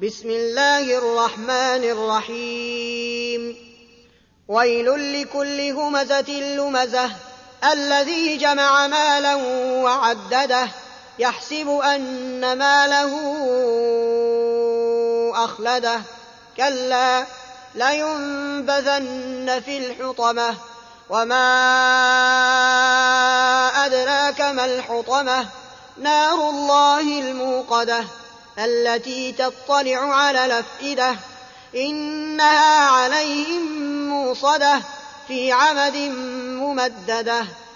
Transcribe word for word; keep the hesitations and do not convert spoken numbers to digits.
بسم الله الرحمن الرحيم ويل لكل همزة لمزة الذي جمع مالا وعدده يحسب أن ماله أخلده كلا لينبذن في الحطمة وما أدراك ما الحطمة نار الله الموقدة التي تطلع على الأفئدة إنها عليهم موصدة في عمد ممددة